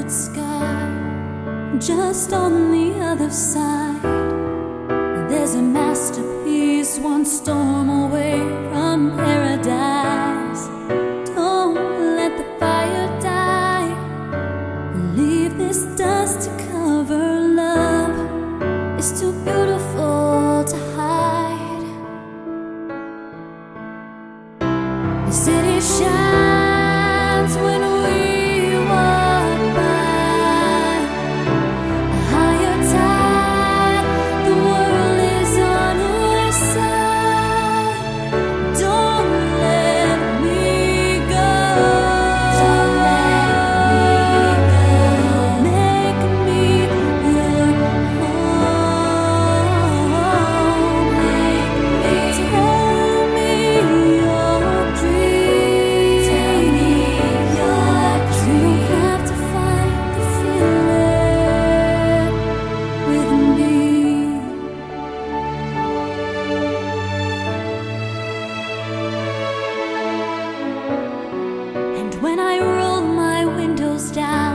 velvet sky. Just on the other side, there's a masterpiece, one storm away from paradise. Don't let the fire die. Leave this dust to cover love. It's too beautiful to hide. The city shines when we walk by. A higher tide, the world is on our side. Don't let me go. Don't let me go. Make me your home. Make me tell me your dreams. Tell me your dreams. You have to find the feeling with me. And when I roll my windows down,